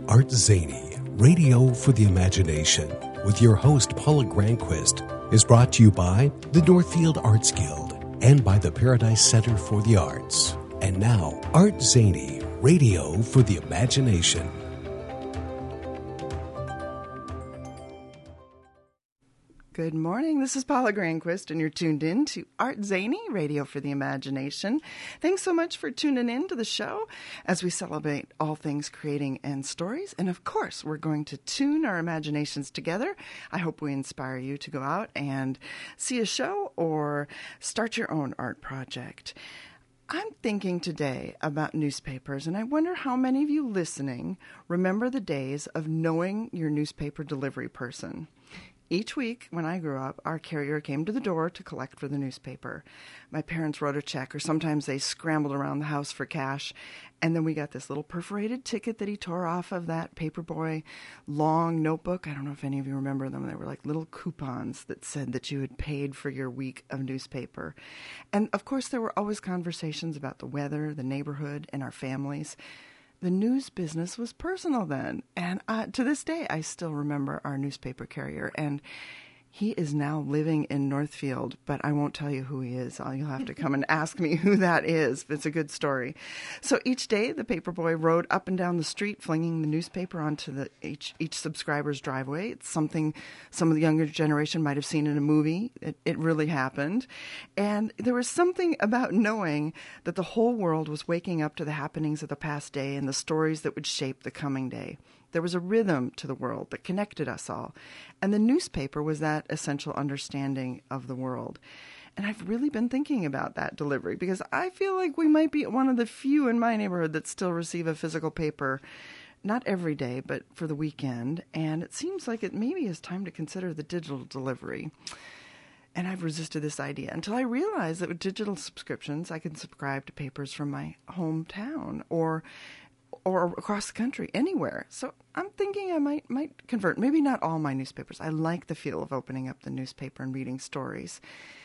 Art Zany, Radio for the Imagination, with your host Paula Granquist, is brought to you by the Northfield Arts Guild and by the Paradise Center for the Arts. And now, Art Zany, Radio for the Imagination. Good morning. This is Paula Granquist, and you're tuned in to Art Zany, Radio for the Imagination. Thanks so much for tuning in to the show as we celebrate all things creating and stories. And of course, we're going to tune our imaginations together. I hope we inspire you to go out and see a show or start your own art project. I'm thinking today about newspapers, and I wonder how many of you listening remember the days of knowing your newspaper delivery person. Each week, when I grew up, our carrier came to the door to collect for the newspaper. My parents wrote a check, or sometimes they scrambled around the house for cash, and then we got this little perforated ticket that he tore off of that paperboy long notebook. I don't know if any of you remember them. They were like little coupons that said that you had paid for your week of newspaper. And, of course, there were always conversations about the weather, the neighborhood, and our families. The news business was personal then, and to this day, I still remember our newspaper carrier, and he is now living in Northfield, but I won't tell you who he is. You'll have to come and ask me who that is. It's a good story. So each day, the paperboy rode up and down the street, flinging the newspaper onto each subscriber's driveway. It's something some of the younger generation might have seen in a movie. It really happened. And there was something about knowing that the whole world was waking up to the happenings of the past day and the stories that would shape the coming day. There was a rhythm to the world that connected us all. And the newspaper was that essential understanding of the world. And I've really been thinking about that delivery because I feel like we might be one of the few in my neighborhood that still receive a physical paper, not every day, but for the weekend. And it seems like it maybe is time to consider the digital delivery. And I've resisted this idea until I realized that with digital subscriptions, I can subscribe to papers from my hometown or across the country, anywhere. So I'm thinking I might convert. Maybe not all my newspapers. I like the feel of opening up the newspaper and reading stories.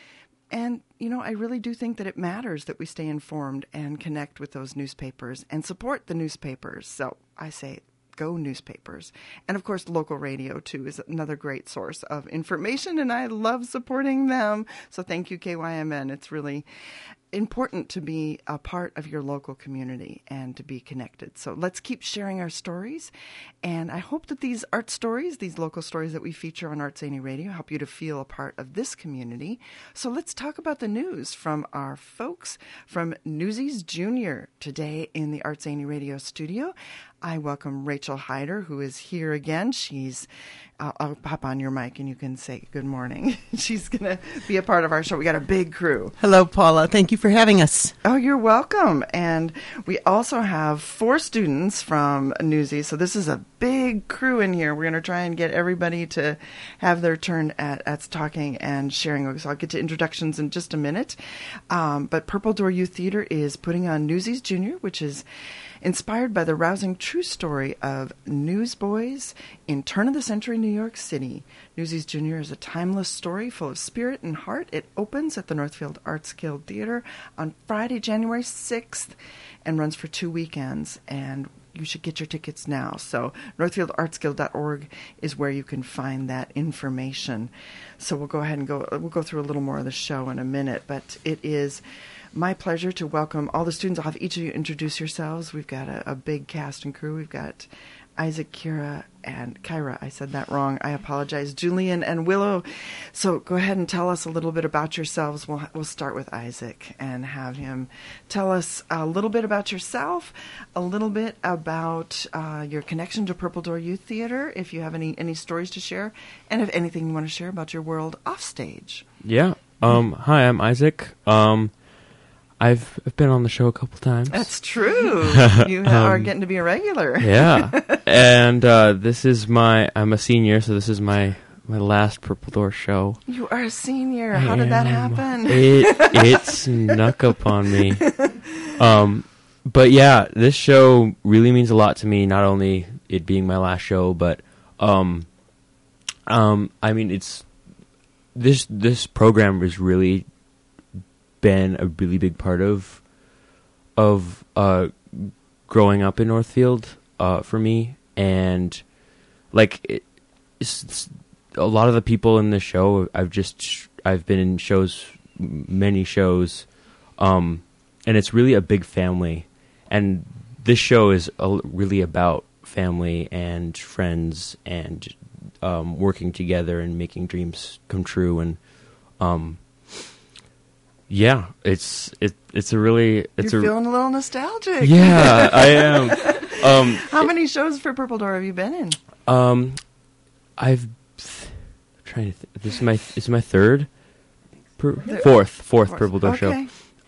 And, I really do think that it matters that we stay informed and connect with those newspapers and support the newspapers. So I say, go newspapers. And, of course, local radio, too, is another great source of information, and I love supporting them. So thank you, KYMN. It's really important to be a part of your local community and to be connected. So let's keep sharing our stories. And I hope that these art stories, these local stories that we feature on Art Zany Radio, help you to feel a part of this community. So let's talk about the news from our folks from Newsies Junior today in the Art Zany Radio studio. I welcome Rachel Hyder, who is here again. I'll pop on your mic and you can say good morning. She's going to be a part of our show. We got a big crew. Hello, Paula. Thank you for having us. Oh, you're welcome. And we also have 4 students from Newsies. So this is a big crew in here. We're going to try and get everybody to have their turn at talking and sharing. So I'll get to introductions in just a minute. But Purple Door Youth Theater is putting on Newsies Junior, which is inspired by the rousing true story of newsboys in turn-of-the-century New York City. Newsies Junior is a timeless story full of spirit and heart. It opens at the Northfield Arts Guild Theater on Friday, January 6th, and runs for 2 weekends. And you should get your tickets now. So northfieldartsguild.org is where you can find that information. So we'll go ahead and we'll go through a little more of the show in a minute, but it is my pleasure to welcome all the students. I'll have each of you introduce yourselves. We've got a big cast and crew. We've got Isaac, Kira, and Kyra. I said that wrong. I apologize. Julian and Willow. So go ahead and tell us a little bit about yourselves. We'll start with Isaac and have him tell us a little bit about yourself, a little bit about your connection to Purple Door Youth Theater, if you have any stories to share, and if anything you want to share about your world off stage. Yeah. Hi, I'm Isaac. I've been on the show a couple times. That's true. You are getting to be a regular. Yeah. And I'm a senior, so this is my last Purple Door show. You are a senior. How did that happen? It snuck up on me. But yeah, this show really means a lot to me, not only it being my last show, but I mean, it's this program has really been a really big part of growing up in Northfield for me, and like it's a lot of the people in the show. I've been in many shows, and it's really a big family. And this show is really about family and friends and working together and making dreams come true. And yeah, it's a really You're feeling a little nostalgic. Yeah, I am. How many shows for Purple Door have you been in? I've trying to. This is my third, fourth Purple Door show.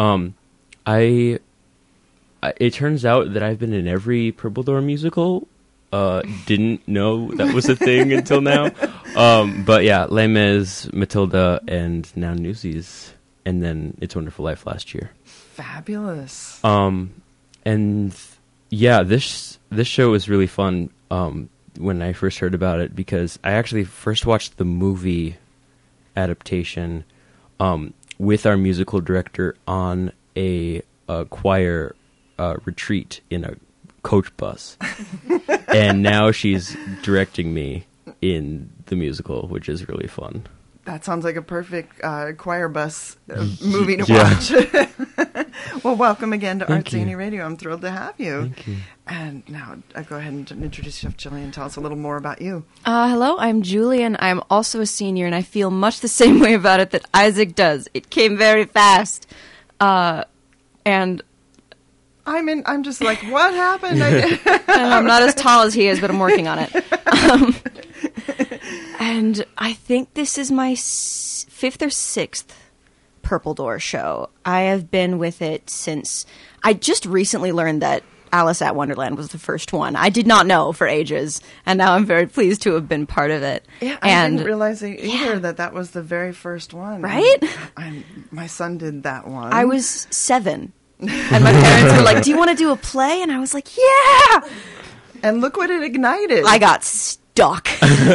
It turns out that I've been in every Purple Door musical. Didn't know that was a thing until now. But yeah, Les Mis, Matilda, and now Newsies, and then It's a Wonderful Life last year. Fabulous. And yeah, this show was really fun. When I first heard about it, because I actually first watched the movie adaptation with our musical director on a choir retreat in a coach bus. And now she's directing me in the musical, which is really fun. That sounds like a perfect choir bus movie to watch. Well, welcome again to Art Zany Radio. I'm thrilled to have you. Thank you. And now go ahead and introduce yourself, Jillian. Tell us a little more about you. Hello, I'm Julian. I'm also a senior, and I feel much the same way about it that Isaac does. It came very fast. And I'm just like, what happened? I'm not as tall as he is, but I'm working on it. And I think this is my fifth or sixth Purple Door show. I have been with it since I just recently learned that Alice at Wonderland was the first one. I did not know for ages, and now I'm very pleased to have been part of it. Yeah, I didn't realize either that was the very first one. Right? My son did that one. I was 7, and my parents were like, "Do you want to do a play?" And I was like, "Yeah!" And look what it ignited. I got stuck.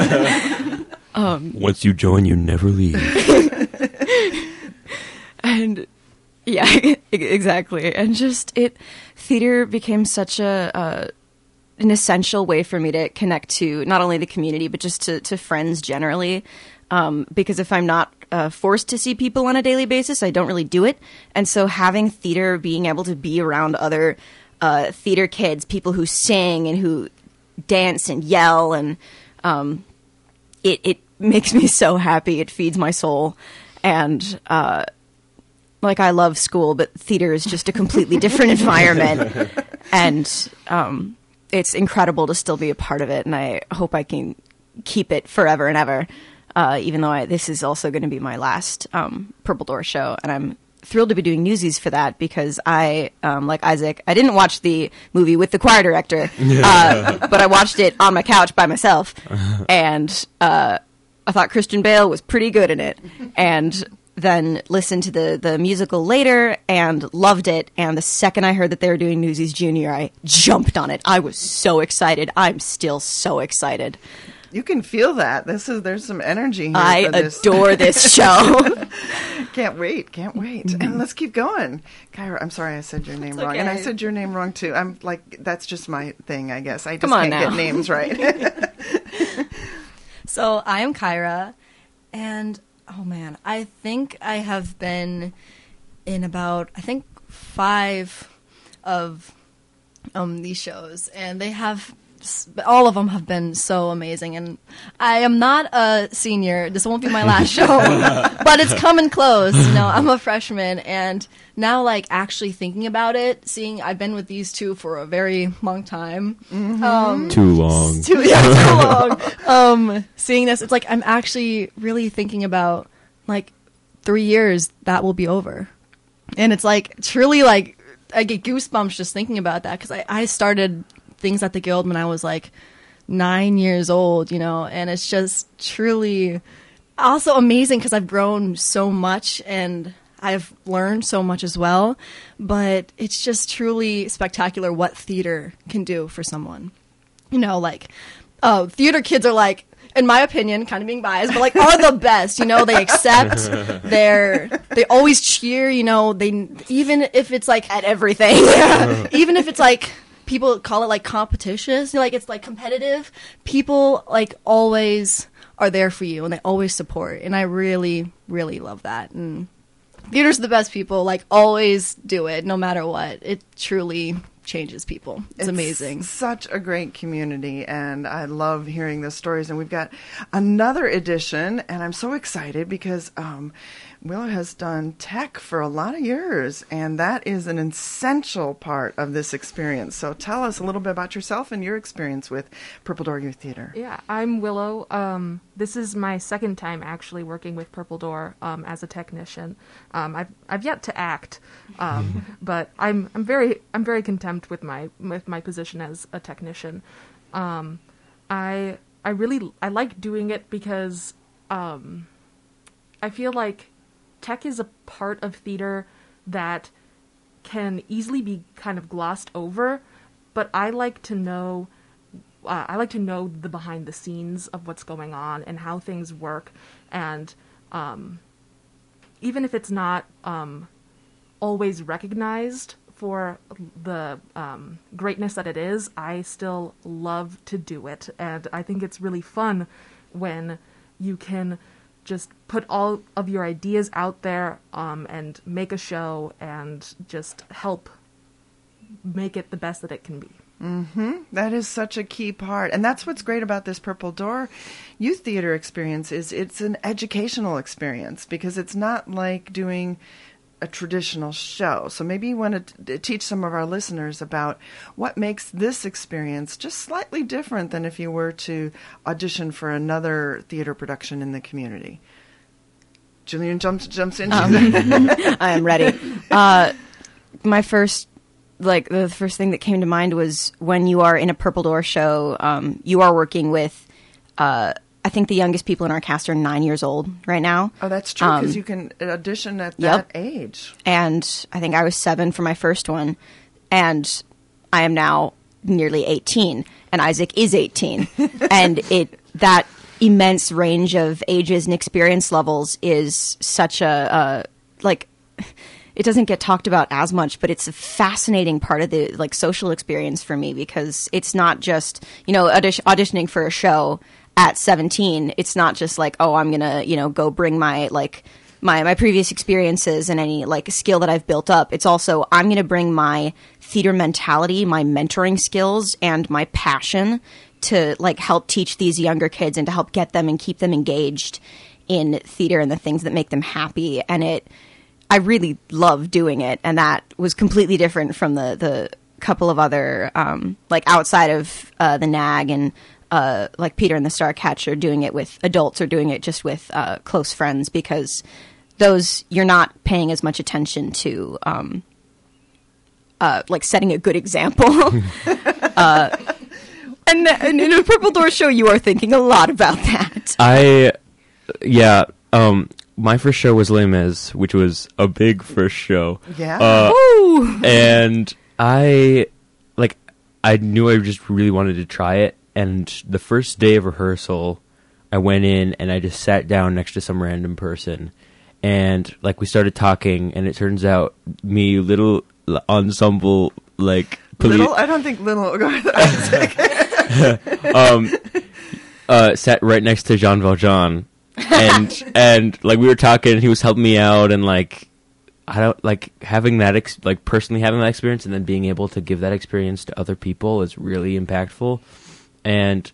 Once you join, you never leave. And yeah, exactly. And just theater became such an essential way for me to connect to not only the community, but just to friends generally. Because if I'm not forced to see people on a daily basis, I don't really do it. And so having theater, being able to be around other theater kids, people who sing and who dance and yell, and it makes me so happy. It feeds my soul. And I love school, but theater is just a completely different environment. And it's incredible to still be a part of it. And I hope I can keep it forever and ever, even though this is also going to be my last Purple Door show. And I'm thrilled to be doing Newsies for that, because I, like Isaac, I didn't watch the movie with the choir director, but I watched it on my couch by myself. And I thought Christian Bale was pretty good in it. And then listened to the musical later and loved it. And the second I heard that they were doing Newsies Junior, I jumped on it. I was so excited. I'm still so excited. You can feel that. There's some energy here. I adore this show. Can't wait. And let's keep going. Kyra, I'm sorry I said your name wrong. Okay. And I said your name wrong too. I'm like, that's just my thing, I guess. I just Come on can't now. get names right. So I am Kyra, and oh man, I think I have been in about 5 of these shows, and all of them have been so amazing. And I am not a senior. This won't be my last show, but it's coming close. I'm a freshman, and now actually thinking about it, I've been with these two for a very long time. Mm-hmm. Too long. Too long. Seeing this, it's I'm actually really thinking about 3 years that will be over, and it's truly I get goosebumps just thinking about that, because I started things at the Guild when I was 9 years old, and it's just truly also amazing because I've grown so much and I've learned so much as well. But it's just truly spectacular what theater can do for someone. Theater kids are in my opinion, kind of being biased, but are the best. They accept. They always cheer. They even if it's at everything. even if it's people call it like competitions, like it's like competitive. People like always are there for you and they always support, and I really, really love that. And theater's the best people, like always do it no matter what. It truly changes people. It's amazing. Such a great community, and I love hearing the stories. And we've got another edition, and I'm so excited because Willow has done tech for a lot of years, and that is an essential part of this experience. So tell us a little bit about yourself and your experience with Purple Door Youth Theater. Yeah, I'm Willow. This is my second time actually working with Purple Door as a technician. I've yet to act, but I'm very content with my position as a technician. I like doing it because I feel like tech is a part of theater that can easily be kind of glossed over, but I like to know the behind the scenes of what's going on and how things work, and even if it's not always recognized for the greatness that it is, I still love to do it, and I think it's really fun when you can just put all of your ideas out there and make a show and just help make it the best that it can be. Mm-hmm. That is such a key part. And that's what's great about this Purple Door Youth Theater experience is it's an educational experience because it's not like doing a traditional show. So maybe you want to teach some of our listeners about what makes this experience just slightly different than if you were to audition for another theater production in the community. Julian jumps in. I am ready. The first thing that came to mind was when you are in a Purple Door show, you are working with I think the youngest people in our cast are 9 years old right now. Oh, that's true, because you can audition at that age. And I think I was 7 for my first one, and I am now nearly 18, and Isaac is 18. And that immense range of ages and experience levels is such a, it doesn't get talked about as much, but it's a fascinating part of the social experience for me, because it's not just, auditioning for a show at 17. It's not just I'm gonna, go bring my my previous experiences and any skill that I've built up. It's also, I'm gonna bring my theater mentality, my mentoring skills, and my passion to help teach these younger kids and to help get them and keep them engaged in theater and the things that make them happy. And I really love doing it, and that was completely different from the couple of other outside of the NAG and Peter and the Starcatcher, doing it with adults or doing it just with close friends, because those you're not paying as much attention to setting a good example. And in a Purple Door show, you are thinking a lot about that. My first show was Les Mis, which was a big first show. Yeah. And I knew I just really wanted to try it. And the first day of rehearsal, I went in and I just sat down next to some random person. And we started talking, and it turns out me, little ensemble, little? I don't think little. Sat right next to Jean Valjean. and we were talking, and he was helping me out, and having that personally having that experience and then being able to give that experience to other people is really impactful. And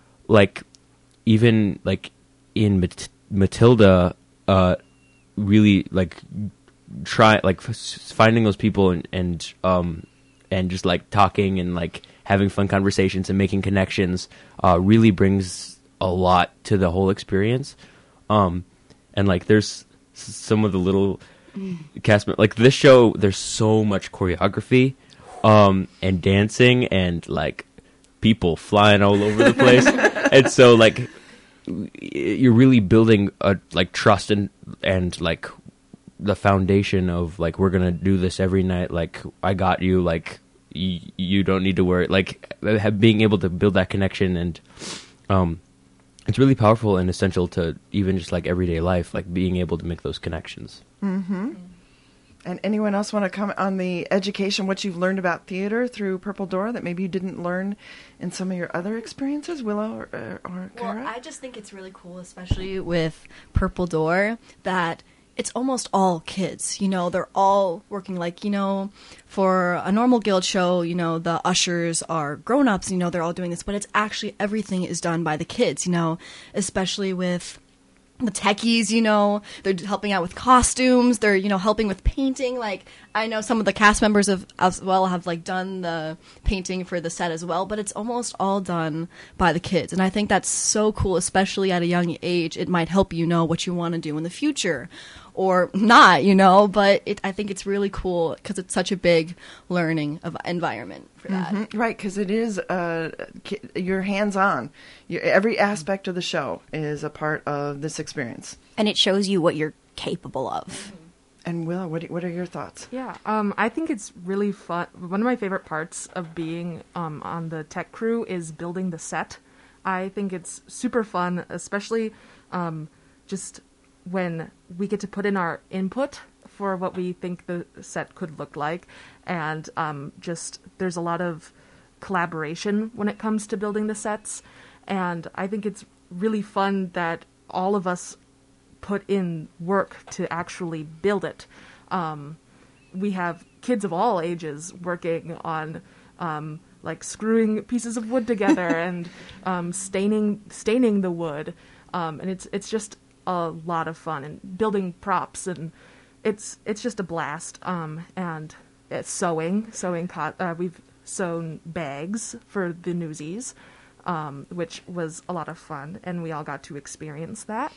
even in Matilda, really try finding those people and just talking and having fun conversations and making connections really brings a lot to the whole experience. And there's some of the little cast this show, there's so much choreography and dancing and people flying all over the place. And so you're really building a trust and the foundation of we're gonna do this every night, I got you, you don't need to worry, being able to build that connection. And it's really powerful and essential to even just everyday life, being able to make those connections. Mm-hmm. And anyone else want to comment on the education, what you've learned about theater through Purple Door that maybe you didn't learn in some of your other experiences, Willow or Kara? Well, I just think it's really cool, especially with Purple Door, that it's almost all kids. You know, they're all working like, you know, for a normal guild show, you know, the ushers are grown-ups, you know, they're all doing this, but it's actually everything is done by the kids, you know, especially with the techies, you know, they're helping out with costumes, they're, you know, helping with painting. Like, I know some of the cast members as well have, like, done the painting for the set as well, but it's almost all done by the kids. And I think that's so cool, especially at a young age. It might help you know what you want to do in the future. Or not, you know, but I think it's really cool because it's such a big learning of environment for that. Mm-hmm. Right, because it is, you're hands-on. Every aspect of the show is a part of this experience. And it shows you what you're capable of. And Willow, what are your thoughts? Yeah, I think it's really fun. One of my favorite parts of being on the tech crew is building the set. I think it's super fun, especially just when we get to put in our input for what we think the set could look like. And just there's a lot of collaboration when it comes to building the sets. And I think it's really fun that all of us put in work to actually build it. We have kids of all ages working on like screwing pieces of wood together and staining the wood. And it's just a lot of fun, and building props, and it's just a blast. And it's sewing. We've sewn bags for the Newsies, which was a lot of fun, and we all got to experience that.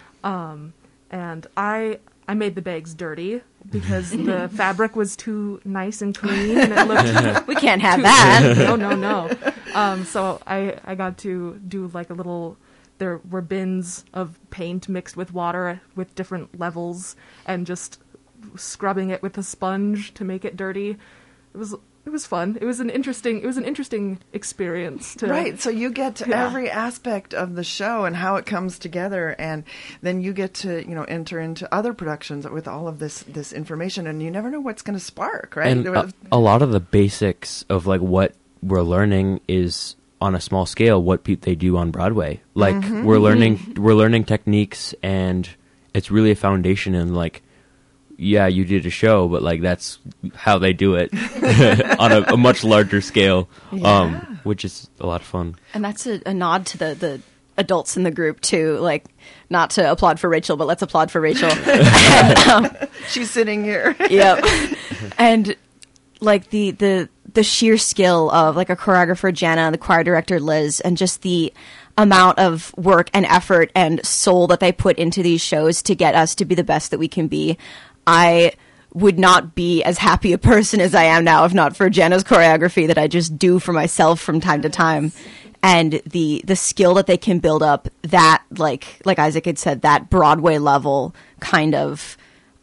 And I made the bags dirty because the fabric was too nice and clean, and it looked We can't have that. no. So I got to do like a little. There were bins of paint mixed with water with different levels, and just scrubbing it with a sponge to make it dirty. It was fun. It was an interesting experience. Right. So you get to every aspect of the show and how it comes together, and then you get to, you know, enter into other productions with all of this information, and you never know what's going to spark. Right. And a lot of the basics of like what we're learning is on a small scale what they do on Broadway. Like we're learning techniques, and it's really a foundation in like, yeah, you did a show, but like that's how they do it on a much larger scale, which is a lot of fun. And that's a nod to the adults in the group too. Like, not to applaud for Rachel, but let's applaud for Rachel. And, she's sitting here. Yep. And like the sheer skill of like a choreographer Jana and the choir director Liz, and just the amount of work and effort and soul that they put into these shows to get us to be the best that we can be. I would not be as happy a person as I am now if not for Jana's choreography that I just do for myself from time to time. And the skill that they can build up, that like Isaac had said, that Broadway level kind of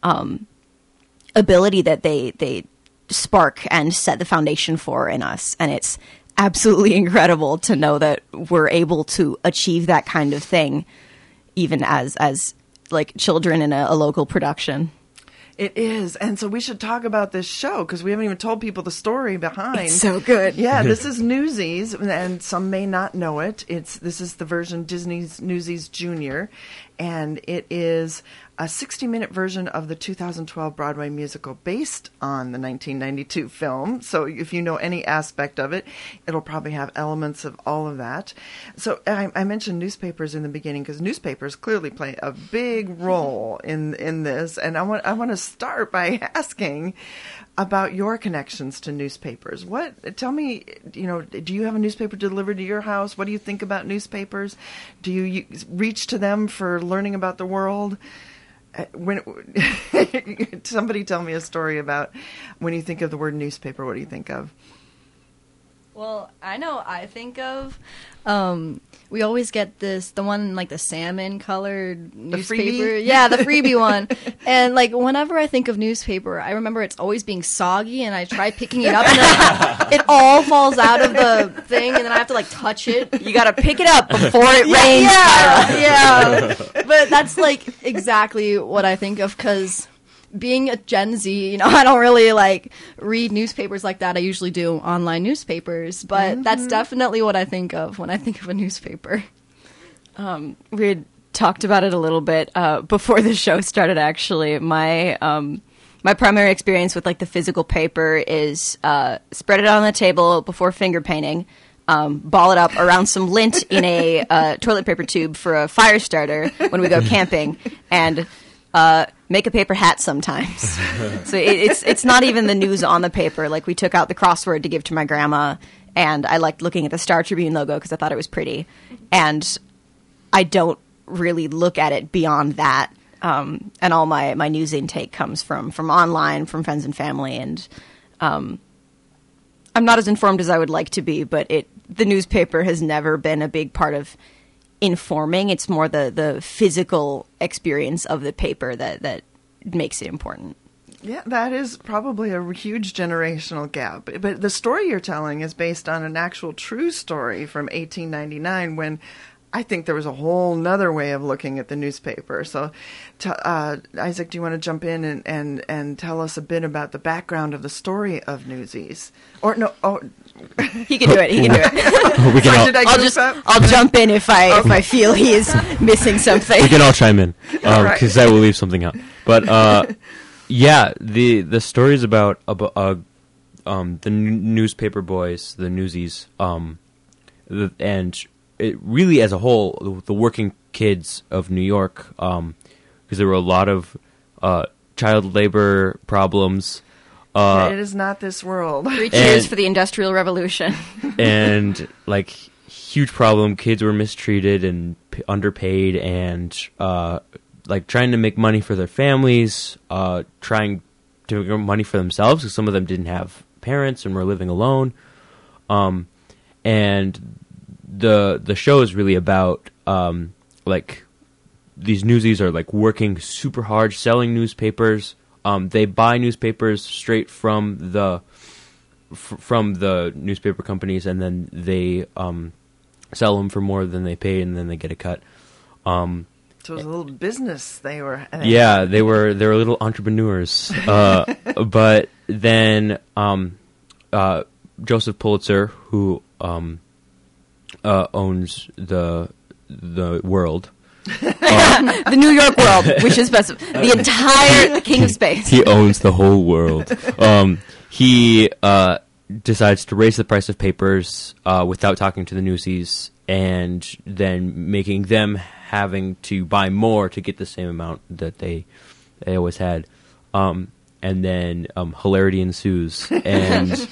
ability that they spark and set the foundation for in us. And it's absolutely incredible to know that we're able to achieve that kind of thing even as like children in a local production. It is. And so we should talk about this show, because we haven't even told people the story behind. It's so good. Yeah, this is Newsies, and some may not know it. This is the version Disney's Newsies Junior, and it is a 60-minute version of the 2012 Broadway musical based on the 1992 film. So if you know any aspect of it, it'll probably have elements of all of that. So I mentioned newspapers in the beginning because newspapers clearly play a big role in this. And I want to start by asking about your connections to newspapers. Tell me, do you have a newspaper delivered to your house? What do you think about newspapers? Do you reach to them for learning about the world? Somebody tell me a story about when you think of the word newspaper, what do you think of? Well, I think of, we always get the one, like the salmon colored newspaper. Freebie? Yeah, the freebie one. And like whenever I think of newspaper, I remember it's always being soggy, and I try picking it up, and then it all falls out of the thing, and then I have to like touch it. You gotta pick it up before it rains. Yeah. But that's like exactly what I think of, because being a Gen Z, I don't really like read newspapers like that. I usually do online newspapers, but that's definitely what I think of when I think of a newspaper. We had talked about it a little bit before the show started. Actually, my primary experience with like the physical paper is spread it on the table before finger painting. Ball it up around some lint in a toilet paper tube for a fire starter when we go camping, and make a paper hat sometimes. So it's not even the news on the paper. Like, we took out the crossword to give to my grandma, and I liked looking at the Star Tribune logo because I thought it was pretty. And I don't really look at it beyond that. And all my news intake comes from online, from friends and family, and I'm not as informed as I would like to be, but the newspaper has never been a big part of informing. It's more the physical experience of the paper that makes it important. Yeah, that is probably a huge generational gap. But the story you're telling is based on an actual true story from 1899, when I think there was a whole nother way of looking at the newspaper. So, Isaac, do you want to jump in and tell us a bit about the background of the story of Newsies? Or no? Oh, he can do it. He can do it. We can I'll jump in if I feel he is missing something. We can all chime in because I will leave something out. But yeah, the story is about the newspaper boys, the Newsies, and it really, as a whole, the working kids of New York, because there were a lot of child labor problems. It is not this world. 3 cheers for the Industrial Revolution. And, like, huge problem. Kids were mistreated and underpaid and, like, trying to make money for their families, trying to make money for themselves, because some of them didn't have parents and were living alone. And the show is really about like, these newsies are like working super hard selling newspapers. They buy newspapers straight from the newspaper companies, and then they sell them for more than they pay, and then they get a cut. So it was a little business they were. Yeah, they were little entrepreneurs. But then Joseph Pulitzer, who owns the World. The New York World, which is the entire King of Space. He owns the whole world. He decides to raise the price of papers without talking to the newsies, and then making them having to buy more to get the same amount that they always had. And then hilarity ensues, and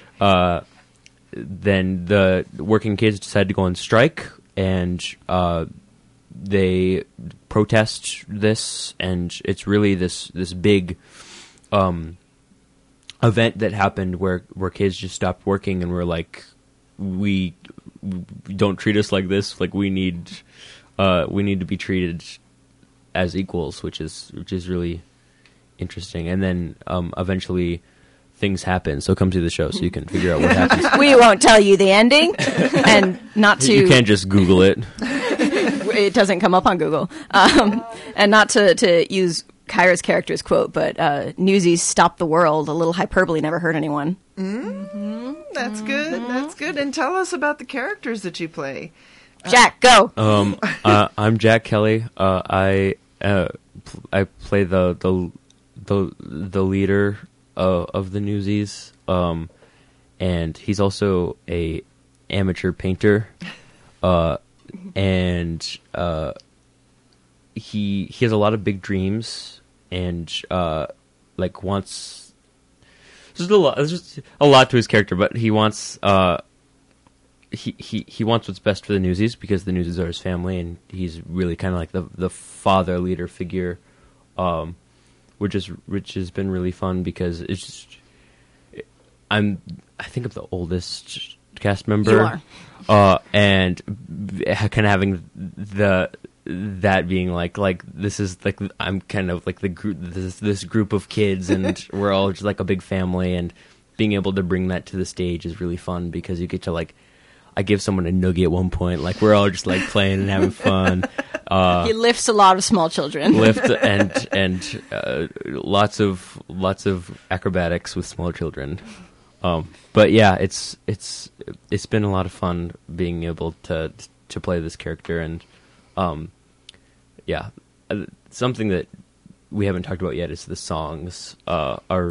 then the working kids decide to go on strike, and they protest this, and it's really this big event that happened where kids just stopped working and were like, we don't treat us like this. Like, we need to be treated as equals, which is really interesting. And then eventually things happen, so come to the show so you can figure out what happens. We won't tell you the ending, and not to... You can't just Google it. It doesn't come up on Google. And not to use Kyra's character's quote, but Newsies stop the world. A little hyperbole never hurt anyone. Mm-hmm. That's good. That's good. And tell us about the characters that you play. Jack, go. I'm Jack Kelly. I play the leader of the Newsies, and he's also a amateur painter, and he has a lot of big dreams, and like wants. There's just a lot to his character, but he wants he wants what's best for the Newsies, because the Newsies are his family, and he's really kind of like the father leader figure, which has been really fun, because it's just, I think I'm the oldest cast member. You are. And kind of having that being like this is like, I'm kind of like the group, this group of kids, and we're all just like a big family, and being able to bring that to the stage is really fun, because you get to, like, I give someone a noogie at one point, like, we're all just like playing and having fun, He lifts a lot of small children. lift and lots of acrobatics with small children. But yeah, it's been a lot of fun being able to play this character, and something that we haven't talked about yet is the songs are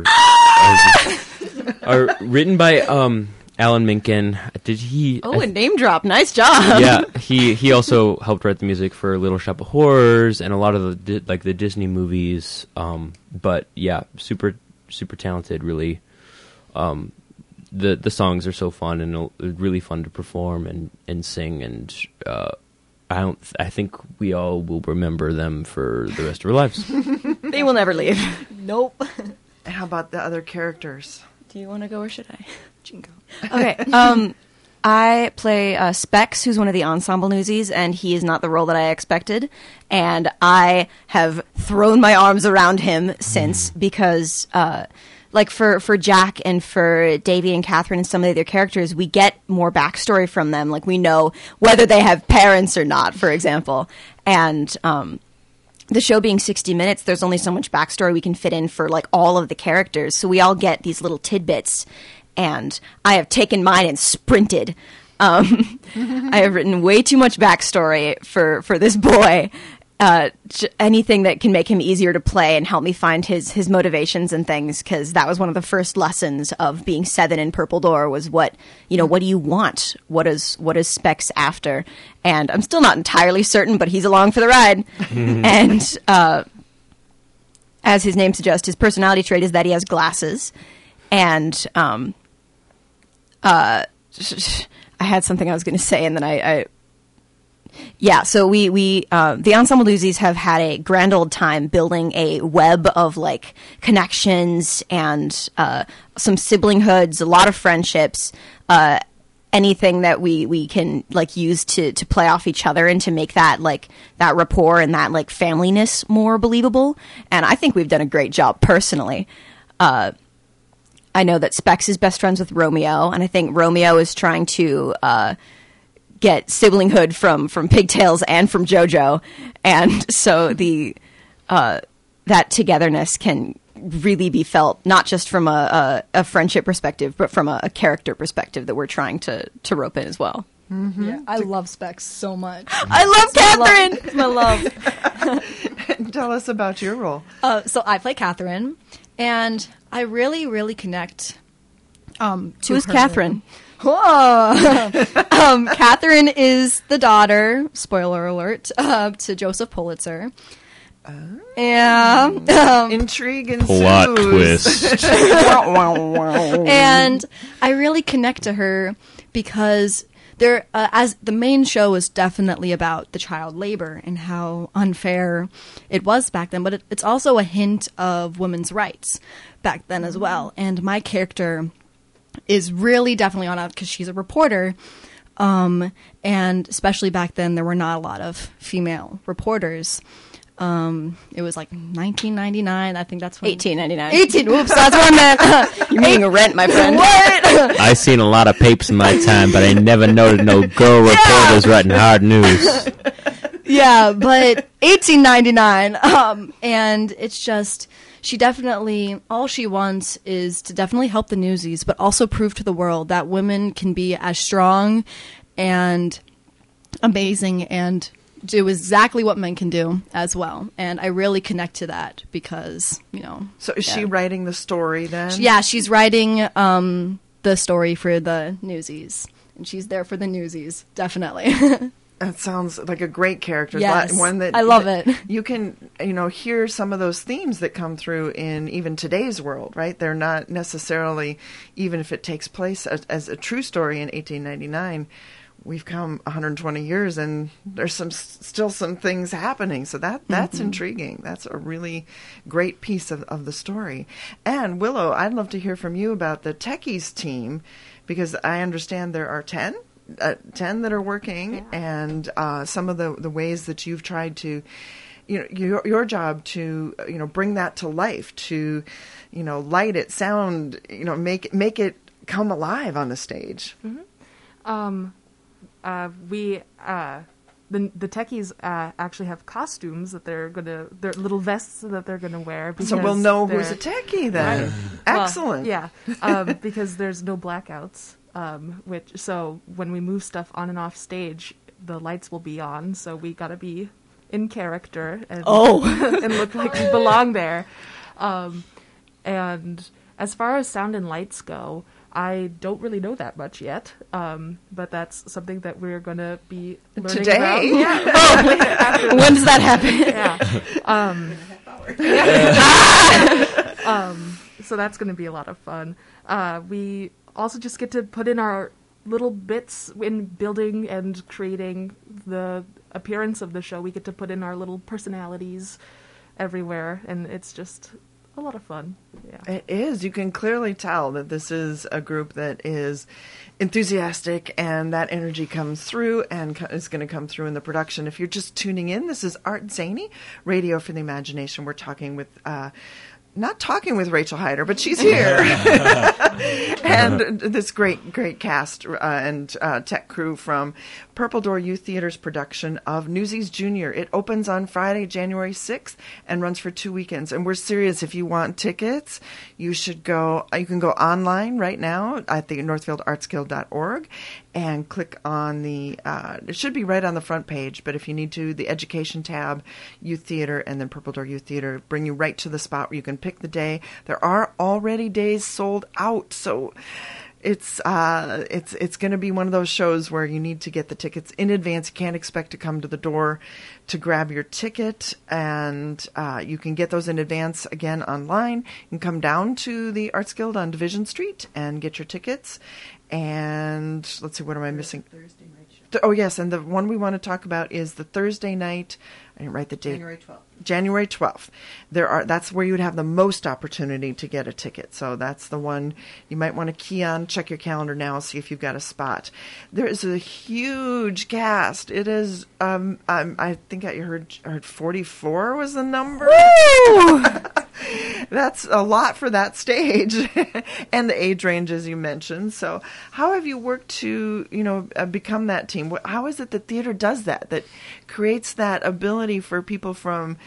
written by Alan Menken. Did he? Oh, a name drop! Nice job. Yeah, he also helped write the music for Little Shop of Horrors and a lot of the Disney movies. But yeah, super talented. Really, the songs are so fun and really fun to perform and sing. And I think we all will remember them for the rest of our lives. They will never leave. Nope. How about the other characters? Do you want to go or should I? Jingo. Okay. I play Specs, who's one of the ensemble newsies, and he is not the role that I expected. And I have thrown my arms around him since because, like for Jack and for Davy and Catherine and some of the other characters, we get more backstory from them. Like we know whether they have parents or not, for example. And the show being 60 minutes, there's only so much backstory we can fit in for like all of the characters. So we all get these little tidbits, and I have taken mine and sprinted. I have written way too much backstory for this boy. Anything that can make him easier to play and help me find his motivations and things, because that was one of the first lessons of being 7 in Purple Door was what do you want? What is Specs after? And I'm still not entirely certain, but he's along for the ride. And as his name suggests, his personality trait is that he has glasses. And I had something I was going to say, and then yeah, so we the Ensemble Newsies have had a grand old time building a web of like connections and some siblинghoods, a lot of friendships, anything that we can like use to play off each other and to make that like that rapport and that like familyness more believable. And I think we've done a great job personally. I know that Specs is best friends with Romeo, and I think Romeo is trying to get siblinghood from Pigtails and from JoJo, and so the that togetherness can really be felt not just from a friendship perspective, but from a character perspective that we're trying to rope in as well. Mm-hmm. Yeah, I love Specs so much. I love Catherine. It's my love. Tell us about your role. So I play Catherine, and I really, really connect. To Who's her. Catherine? Whoa. Catherine is the daughter, spoiler alert, to Joseph Pulitzer. Yeah. Intrigue ensues. Plot twist. And I really connect to her because there, as the main show is definitely about the child labor and how unfair it was back then, but it's also a hint of women's rights back then as well. And my character is really definitely on out because she's a reporter. And especially back then, there were not a lot of female reporters. It was like 1999. I think that's when 1899. Oops, that's what I meant. You're meaning rent, my friend. What? I seen a lot of papers in my time, but I never noted no girl reporters writing hard news. Yeah, but 1899. And it's just, she definitely, all she wants is to definitely help the newsies, but also prove to the world that women can be as strong and amazing and do exactly what men can do as well. And I really connect to that because, you know. So is she writing the story then? Yeah, she's writing the story for the newsies. And she's there for the newsies, definitely. That sounds like a great character. Yes, One that I love it. You can, hear some of those themes that come through in even today's world, right? They're not necessarily, even if it takes place as a true story in 1899, we've come 120 years and there's still some things happening. So that's intriguing. That's a really great piece of the story. And Willow, I'd love to hear from you about the Techies team, because I understand there are 10 that are working, and some of the ways that you've tried to, your job to, bring that to life, to, light it, sound, make it come alive on the stage. We the techies actually have costumes that they're little vests that they're gonna wear. So we'll know who's a techie then. Excellent. Well, yeah, because there's no blackouts. So when we move stuff on and off stage, the lights will be on. So we gotta be in character and and look like we belong there. And as far as sound and lights go, I don't really know that much yet, but that's something that we're going to be learning today. About. Yeah. When does that happen? Yeah. So that's going to be a lot of fun. We also just get to put in our little bits in building and creating the appearance of the show. We get to put in our little personalities everywhere, and it's just a lot of fun. Yeah. It is. You can clearly tell that this is a group that is enthusiastic, and that energy comes through and is going to come through in the production. If you're just tuning in, this is Art Zaney, Radio for the Imagination. We're talking with not talking with Rachel Hyder, but she's here. And this great cast and tech crew from Purple Door Youth Theater's production of Newsies Junior. It opens on Friday, January 6th, and runs for 2 weekends. And we're serious. If you want tickets, you should go. You can go online right now at the northfieldartsguild.org and click on the, it should be right on the front page, but if you need to, the education tab, Youth Theater, and then Purple Door Youth Theater bring you right to the spot where you can pick the day. There are already days sold out, so it's going to be one of those shows where you need to get the tickets in advance. You can't expect to come to the door to grab your ticket, and you can get those in advance again online. You can come down to the Arts Guild on Division Street and get your tickets. And let's see, what am I missing? Thursday night show. Oh, yes, and the one we want to talk about is the Thursday night. I didn't write the date. January 12th. January 12th. That's where you would have the most opportunity to get a ticket. So that's the one you might want to key on. Check your calendar now, see if you've got a spot. There is a huge cast. It is, I think I heard 44 was the number. Woo! That's a lot for that stage and the age range, as you mentioned. So how have you worked to, become that team? How is it that theater does that creates that ability for people from,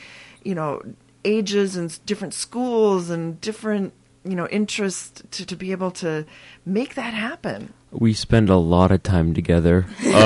ages and different schools and different, interests to be able to make that happen? We spend a lot of time together.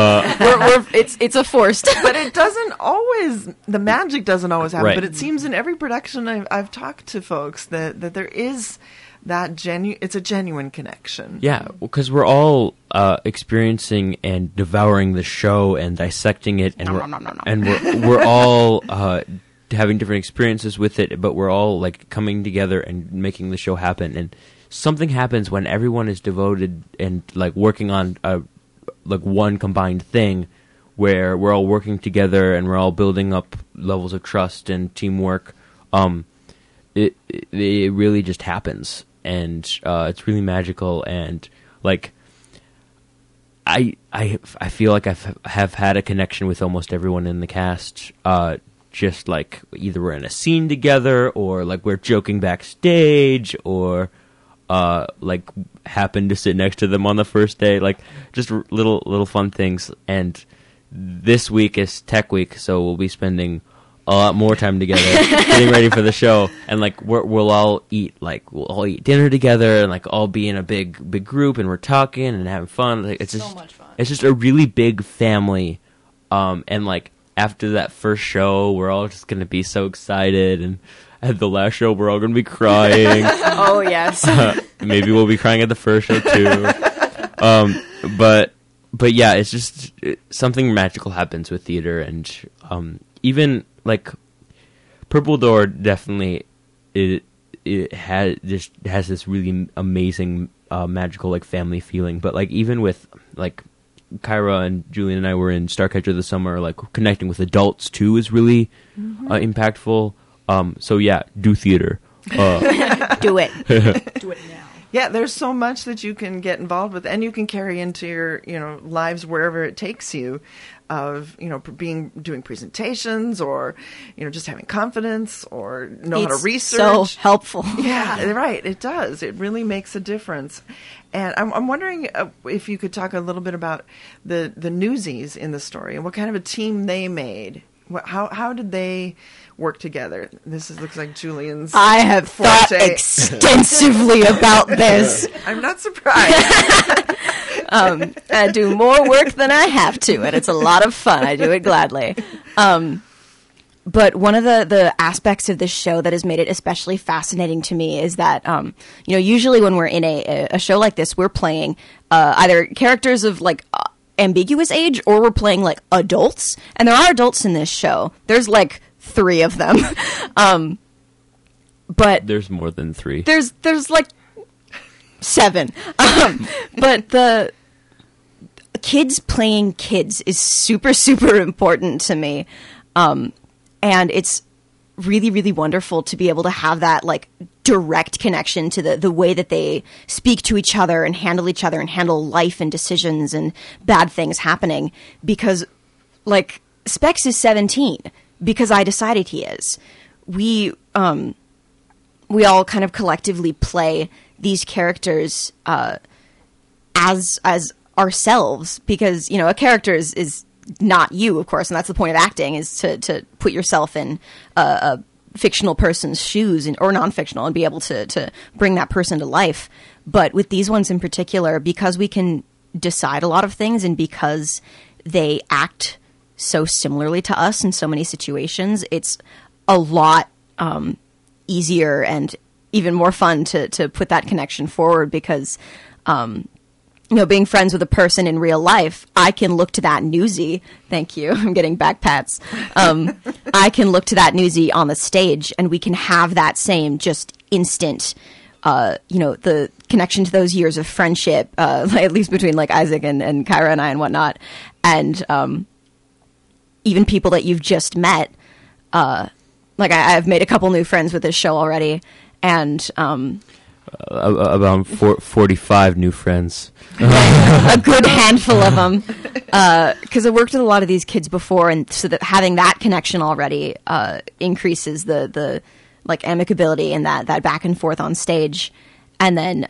It's a forced. But it doesn't always, the magic doesn't always happen. Right. But it seems in every production I've talked to folks that there is that it's a genuine connection. Yeah, because we're all experiencing and devouring the show and dissecting it, and we're all having different experiences with it, but we're all like coming together and making the show happen. And something happens when everyone is devoted and like working on like one combined thing, where we're all working together and we're all building up levels of trust and teamwork. It really just happens, and it's really magical. And like I feel like I have had a connection with almost everyone in the cast. Just like either we're in a scene together, or like we're joking backstage, or like happened to sit next to them on the first day, like just little fun things. And this week is Tech Week, so we'll be spending a lot more time together getting ready for the show. And like we'll all eat dinner together, and like all be in a big group, and we're talking and having fun. Like, it's just so much fun. It's just a really big family. And like after that first show, we're all just gonna be so excited, and at the last show, we're all gonna be crying. Oh yes. Maybe we'll be crying at the first show too. But yeah, it's just something magical happens with theater, and even like Purple Door definitely it has this really amazing magical like family feeling. But like even with like Kyra and Julian and I were in Starcatcher this summer, like connecting with adults too is really impactful. So yeah, do theater. Do it. Do it now. Yeah, there's so much that you can get involved with, and you can carry into your, lives wherever it takes you. Of doing presentations, or just having confidence, or how to research. So helpful. Yeah, right. It does. It really makes a difference. And I'm wondering if you could talk a little bit about the Newsies in the story and what kind of a team they made. How did they work together? Looks like Julian's. I have thought extensively about this. I'm not surprised. I do more work than I have to, and it's a lot of fun. I do it gladly. But one of the aspects of this show that has made it especially fascinating to me is that, usually when we're in a show like this, we're playing either characters of like ambiguous age, or we're playing like adults. And there are adults in this show. There's like 3 of them. But there's more than 3. There's like 7. But the kids playing kids is super, super important to me. And it's really, really wonderful to be able to have that like direct connection to the way that they speak to each other and handle life and decisions and bad things happening. Because like Specs is 17 because I decided he is. We all kind of collectively play these characters as ourselves, because a character is not you, of course, and that's the point of acting, is to put yourself in a fictional person's shoes, or non-fictional, and be able to bring that person to life. But with these ones in particular, because we can decide a lot of things, and because they act so similarly to us in so many situations, it's a lot easier and even more fun to put that connection forward, because being friends with a person in real life, I can look to that newsie. Thank you. I'm getting back pats. I can look to that newsie on the stage, and we can have that same just instant, the connection to those years of friendship, at least between like Isaac and Kyra and I and whatnot. And even people that you've just met. I've made a couple new friends with this show already. And about 45 new friends. A good handful of them, because I worked with a lot of these kids before, and so that having that connection already increases the like amicability and that back and forth on stage. And then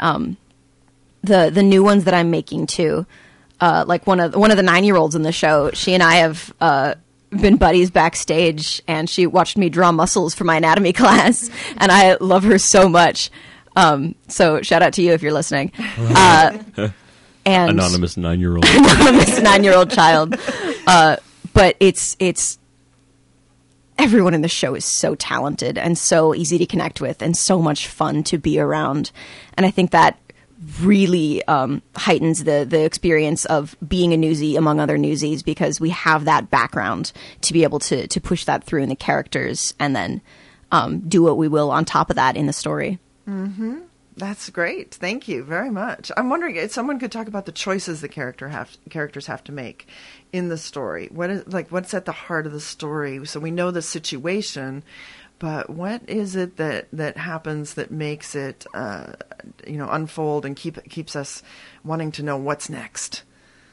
the new ones that I'm making too, like one of the 9-year-olds in the show, she and I have been buddies backstage, and she watched me draw muscles for my anatomy class, and I love her so much. So shout out to you if you're listening. And anonymous 9-year-old. Anonymous 9-year-old child. But it's everyone in the show is so talented and so easy to connect with and so much fun to be around. And I think that really heightens the experience of being a newsie among other newsies, because we have that background to be able to push that through in the characters, and then do what we will on top of that in the story. Mm-hmm. That's great. Thank you very much. I'm wondering if someone could talk about the choices the characters have to make in the story. What's at the heart of the story? So we know the situation, but what is it that happens that makes it unfold and keeps us wanting to know what's next?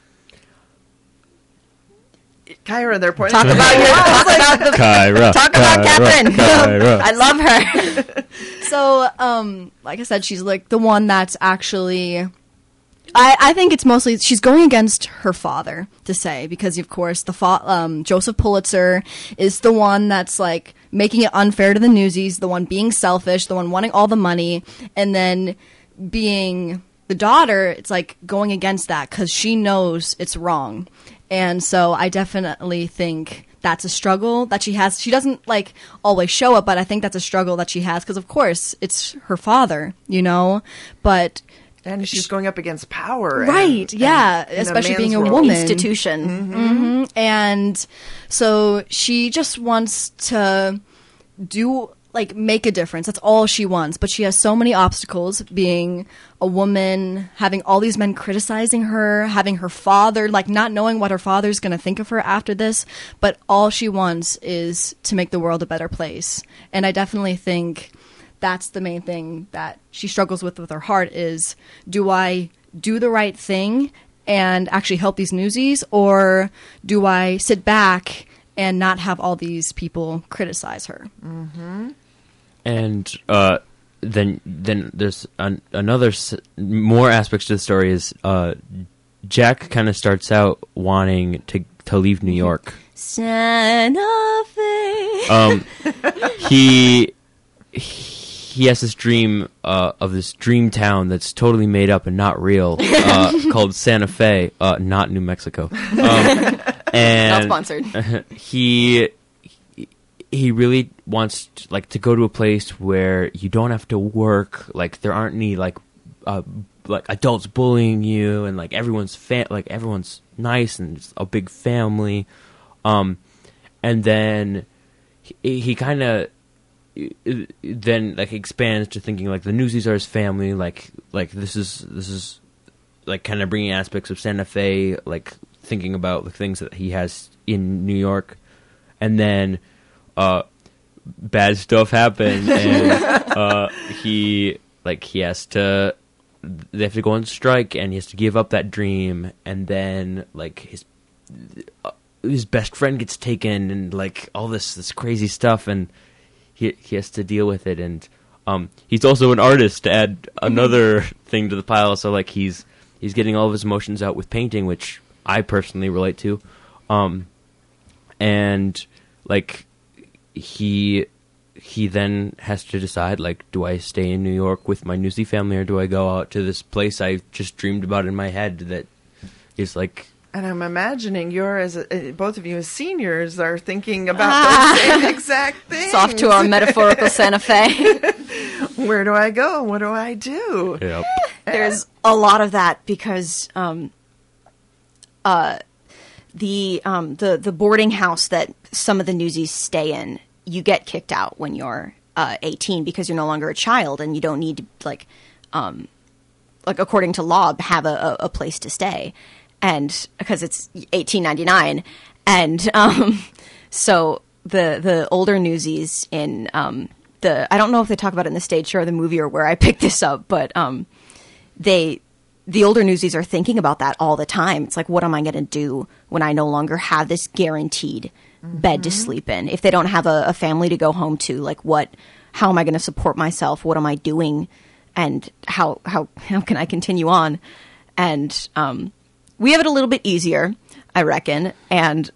Kyra, they're pointing. Talk about Kyra. Talk about Catherine. I love her. So, like I said, she's like the one that's actually. I think it's mostly she's going against her father, to say, because of course Joseph Pulitzer is the one that's like making it unfair to the newsies, the one being selfish, the one wanting all the money, and then being the daughter, it's like going against that because she knows it's wrong. And so I definitely think that's a struggle that she has. She doesn't like always show it, but I think that's a struggle that she has because, of course, it's her father, but. And she's going up against power. Right, especially being a woman. Institution. Mm-hmm. Mm-hmm. And so she just wants to make a difference. That's all she wants. But she has so many obstacles, being a woman, having all these men criticizing her, having her father, not knowing what her father's going to think of her after this. But all she wants is to make the world a better place. And I definitely think that's the main thing that she struggles with her heart is, do I do the right thing and actually help these newsies, or do I sit back and not have all these people criticize her? Mm-hmm. And then there's another more aspects to the story is Jack kind of starts out wanting to leave New York. Santa Fe. He has this dream of this dream town that's totally made up and not real, called Santa Fe, not New Mexico. And Not sponsored. He really wants to go to a place where you don't have to work. Like there aren't any like adults bullying you, and like everyone's everyone's nice and it's a big family. And then he kind of then like expands to thinking like the Newsies are his family. Like this is like kind of bringing aspects of Santa Fe, like thinking about the things that he has in New York, and then bad stuff happened, and he has to. They have to go on strike, and he has to give up that dream, and then like his best friend gets taken, and like all this crazy stuff, and he has to deal with it, and he's also an artist to add another thing to the pile. So like he's getting all of his emotions out with painting, which I personally relate to, and like he then has to decide, like, do I stay in New York with my Newsy family, or do I go out to this place I just dreamed about in my head that is like... And I'm imagining both of you as seniors are thinking about the same exact thing. It's off to our metaphorical Santa Fe. Where do I go? What do I do? Yep. There's a lot of that because the boarding house that some of the Newsies stay in, you get kicked out when you're 18 because you're no longer a child, and you don't need to like according to law have a place to stay, and because it's $18.99, and so the older Newsies in I don't know if they talk about it in the stage show or the movie or where I picked this up, but the older Newsies are thinking about that all the time. It's like, what am I going to do when I no longer have this guaranteed bed to sleep in? If they don't have a family to go home to, like how am I going to support myself? What am I doing? And how can I continue on? And we have it a little bit easier, I reckon. And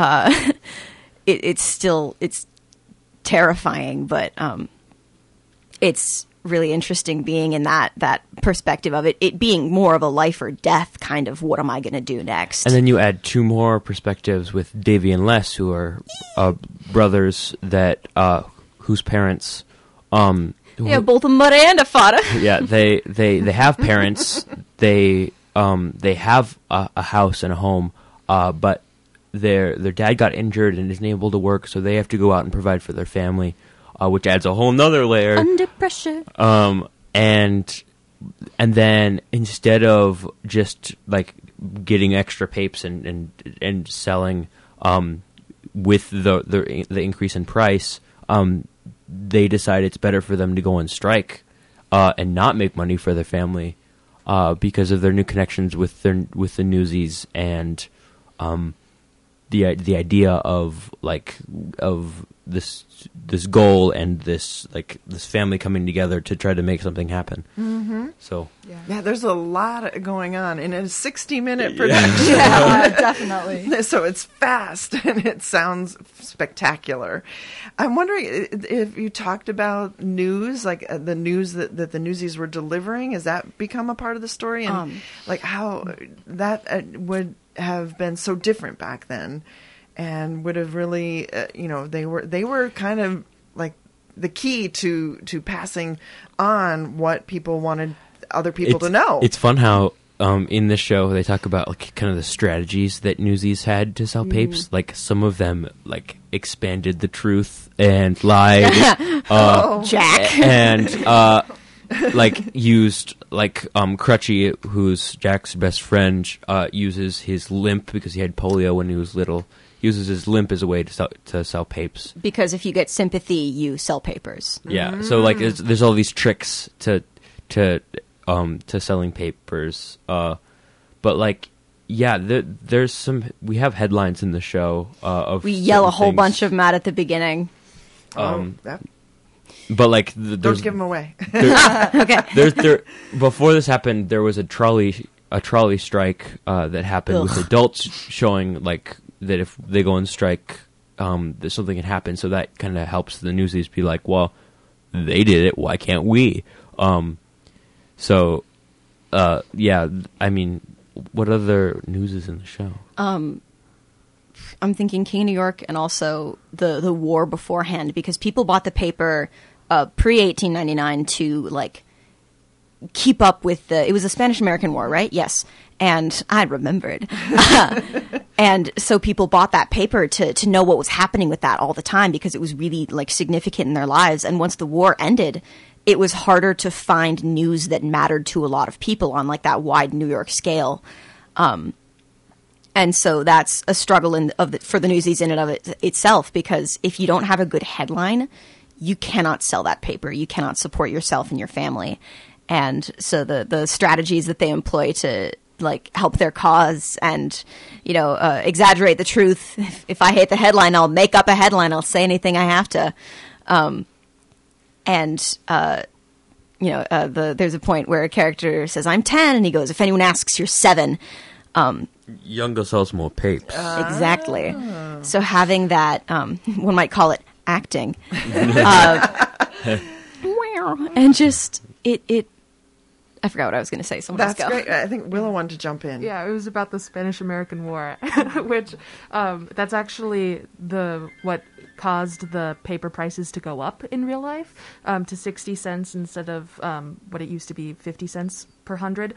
it's terrifying, but it's really interesting being in that perspective of it being more of a life or death kind of, what am I going to do next? And then you add two more perspectives with Davy and Les, who are brothers that whose parents both Miranda fodder. Yeah, they have parents. They have a house and a home, but their dad got injured and isn't able to work, so they have to go out and provide for their family. Which adds a whole nother layer. Under pressure. And then instead of just like getting extra papes and selling with the increase in price, they decide it's better for them to go on strike and not make money for their family because of their new connections with the Newsies, and the idea of this goal and this family coming together to try to make something happen. Mm-hmm. So yeah, there's a lot going on in a 60-minute production. Yeah, definitely. So it's fast and it sounds spectacular. I'm wondering if you talked about news, like the news that the Newsies were delivering. Has that become a part of the story, and like how that would have been so different back then? And would have really, they were kind of like the key to passing on what people wanted other people to know. It's fun how in this show they talk about like kind of the strategies that Newsies had to sell papes. Like some of them like expanded the truth and lied. Jack and like used like Crutchy, who's Jack's best friend, uses his limp because he had polio when he was little. uses his limp as a way to sell papes. Because if you get sympathy, you sell papers. Yeah, so like there's all these tricks to selling papers, but like there's some. We have headlines in the show of we yell a whole things. bunch of them out at the beginning. But like don't give them away. Okay. Before this happened, there was a trolley strike that happened with adults showing like that if they go on strike, that something can happen. So that kind of helps the newsies be like, well, they did it, why can't we? I mean, what other news is in the show? I'm thinking King of New York and also the war beforehand, because people bought the paper pre-1899 to like keep up with it was the Spanish-American War, right? Yes. And I remembered. And so people bought that paper to know what was happening with that all the time, because it was really like significant in their lives. And once the war ended, it was harder to find news that mattered to a lot of people on like that wide New York scale. And so that's a struggle for the newsies in and of itself, because if you don't have a good headline, you cannot sell that paper. You cannot support yourself and your family. And so the strategies that they employ to like help their cause and, exaggerate the truth. If I hate the headline, I'll make up a headline. I'll say anything I have to. There's a point where a character says, I'm 10. And he goes, if anyone asks, you're 7. Younger sells more papes. Exactly. So having that, one might call it acting. And just, it I forgot what I was going to say. Someone else That's go. great. I think Willow wanted to jump in. Yeah, it was about the Spanish-American War, which that's actually what caused the paper prices to go up in real life to 60 cents instead of what it used to be 50 cents per 100.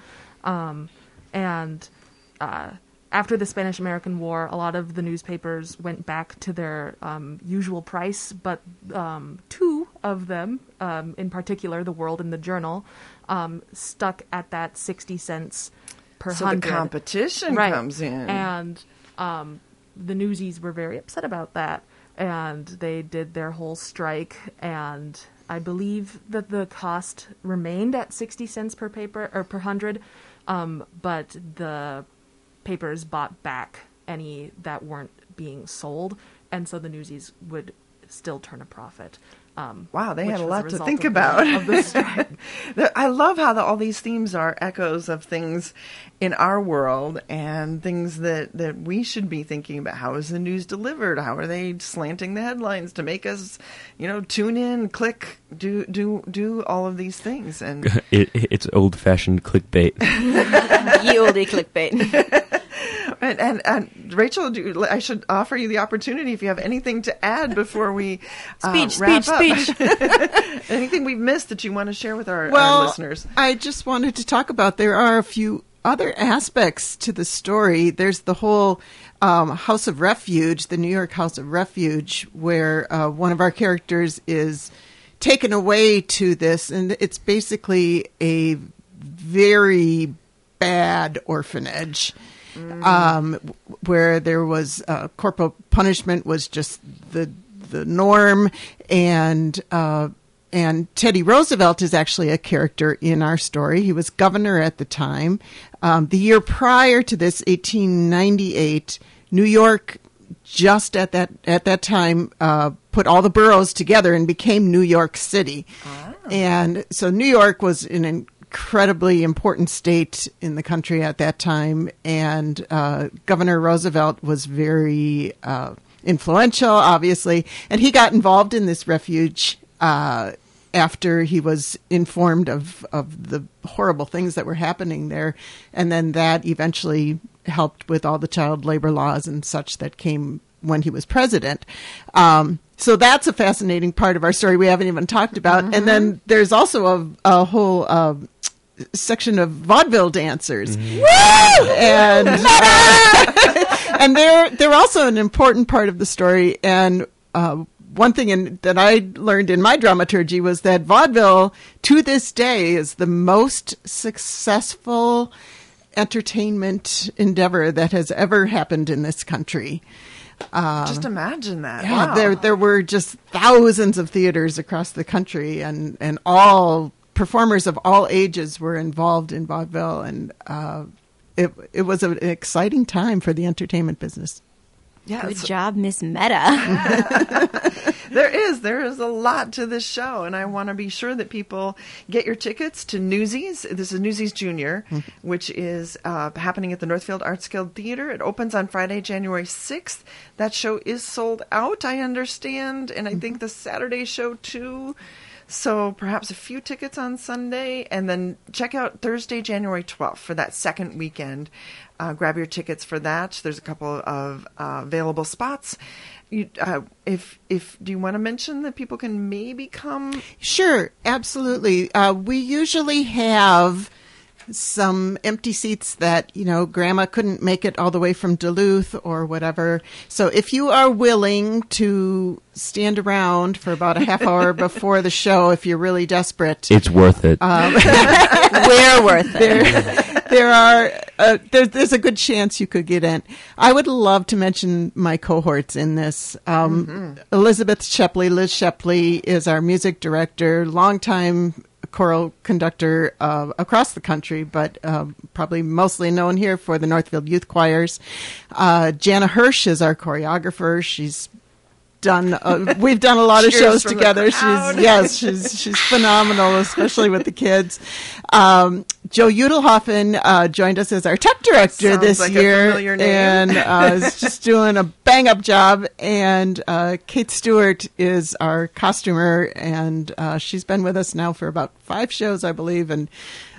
After the Spanish-American War, a lot of the newspapers went back to their usual price, but two of them, in particular, The World and The Journal, stuck at that 60 cents per 100. So the competition comes in. And the newsies were very upset about that, and they did their whole strike, and I believe that the cost remained at 60 cents per paper, or per 100, but the papers bought back any that weren't being sold, and so the newsies would still turn a profit. Wow, they had a lot to result think of about. the strike. I love how all these themes are echoes of things in our world and things that we should be thinking about. How is the news delivered? How are they slanting the headlines to make us, tune in, click, do all of these things? And it's old-fashioned clickbait. Ye olde clickbait. And Rachel, I should offer you the opportunity if you have anything to add before we Speech. Anything we've missed that you want to share with our listeners? I just wanted to talk about, there are a few other aspects to the story. There's the whole House of Refuge, the New York House of Refuge, where one of our characters is taken away to this, and it's basically a very bad orphanage. Where there was corporal punishment was just the norm, and Teddy Roosevelt is actually a character in our story. He was governor at the time. The year prior to this, 1898, New York just at that time put all the boroughs together and became New York City. Oh. And so New York was an incredibly important state in the country at that time, and Governor Roosevelt was very influential, obviously, and he got involved in this refuge after he was informed of the horrible things that were happening there, and then that eventually helped with all the child labor laws and such that came when he was president. So that's a fascinating part of our story we haven't even talked about. Mm-hmm. And then there's also a whole section of vaudeville dancers. Mm-hmm. Woo! And they're also an important part of the story. And one thing that I learned in my dramaturgy was that vaudeville, to this day, is the most successful entertainment endeavor that has ever happened in this country. Just imagine that. Yeah, Wow. there were just thousands of theaters across the country, and all performers of all ages were involved in vaudeville, and it was an exciting time for the entertainment business. Yeah, Good it's- job, Miss Meta. There is a lot to this show, and I want to be sure that people get your tickets to Newsies. This is Newsies Junior, which is happening at the Northfield Arts Guild Theater. It opens on Friday, January 6th. That show is sold out, I understand, and I think the Saturday show too. So perhaps a few tickets on Sunday, and then check out Thursday, January 12th for that second weekend. Grab your tickets for that. There's a couple of available spots. Do you want to mention that people can maybe come? Sure, absolutely. We usually have some empty seats that, Grandma couldn't make it all the way from Duluth or whatever. So if you are willing to stand around for about a half hour before the show, if you're really desperate, It's worth it. We're worth it. there's a good chance you could get in. I would love to mention my cohorts in this. Elizabeth Shepley, Liz Shepley, is our music director, longtime choral conductor across the country, but probably mostly known here for the Northfield Youth Choirs. Jana Hirsch is our choreographer. She's done. We've done a lot of Cheers shows from the together. crowd. She's phenomenal, especially with the kids. Joe Udelhoffen joined us as our tech director Sounds this like a year, familiar name. and is just doing a bang up job. And Kate Stewart is our costumer, and she's been with us now for about 5 shows, I believe, and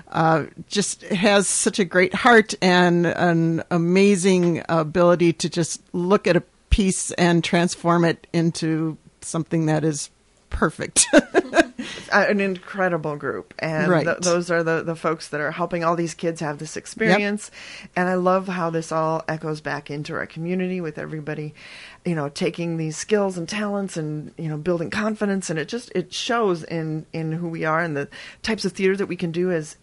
just has such a great heart and an amazing ability to just look at a piece and transform it into something that is perfect. An incredible group, and Right. those are the folks that are helping all these kids have this experience. And I love how this all echoes back into our community with everybody, taking these skills and talents and building confidence, and it shows in who we are and the types of theater that we can do as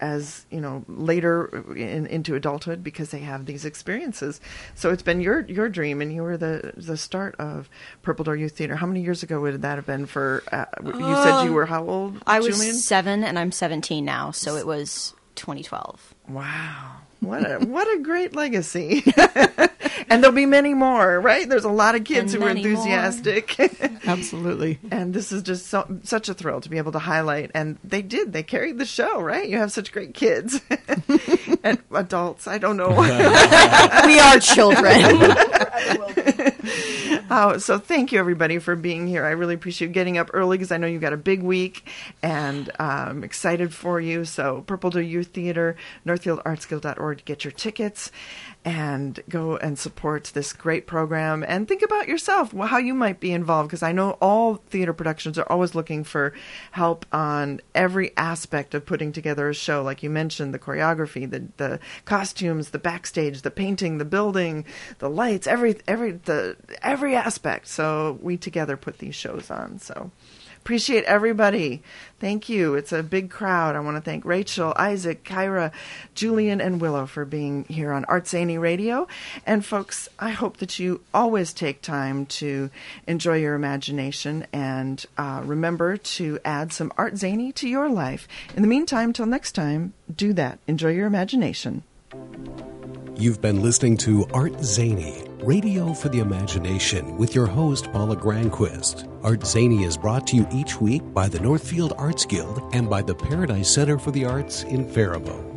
later into adulthood, because they have these experiences. So it's been your dream, and you were the start of Purple Door Youth Theater. How many years ago would that have been for? You said you were how old? I was Julian? 7 and I'm 17 now, so it was 2012. Wow. What a great legacy. And there'll be many more, right? There's a lot of kids And who are many more. enthusiastic. Absolutely. And this is just such a thrill to be able to highlight. And they carried the show, right? You have such great kids. And adults, I don't know. We are children. So thank you, everybody, for being here. I really appreciate you getting up early, because I know you got a big week, and I'm excited for you. So Purple Door Youth Theater, NorthfieldArtsGuild.org to get your tickets, and go and support this great program. And think about yourself, how you might be involved, because I know all theater productions are always looking for help on every aspect of putting together a show. Like you mentioned, the choreography, the costumes, the backstage, the painting, the building, the lights, every aspect. So we together put these shows on. So appreciate everybody. Thank you. It's a big crowd. I want to thank Rachel, Isaac, Kyra, Julian, and Willow for being here on Art Zany Radio. And folks, I hope that you always take time to enjoy your imagination, and remember to add some Art Zany to your life. In the meantime, till next time, do that. Enjoy your imagination. You've been listening to Art Zany, Radio for the Imagination, with your host, Paula Granquist. Art Zany is brought to you each week by the Northfield Arts Guild and by the Paradise Center for the Arts in Faribault.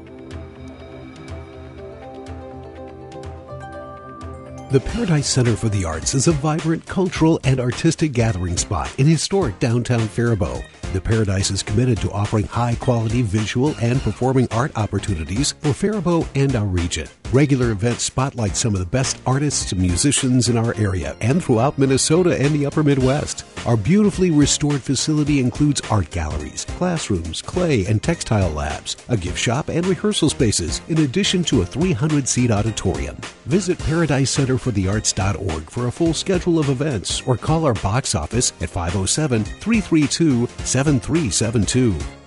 The Paradise Center for the Arts is a vibrant cultural and artistic gathering spot in historic downtown Faribault. The Paradise is committed to offering high-quality visual and performing art opportunities for Faribault and our region. Regular events spotlight some of the best artists and musicians in our area and throughout Minnesota and the upper Midwest. Our beautifully restored facility includes art galleries, classrooms, clay and textile labs, a gift shop and rehearsal spaces, in addition to a 300-seat auditorium. Visit ParadiseCenterForTheArts.org for a full schedule of events, or call our box office at 507-332-7372.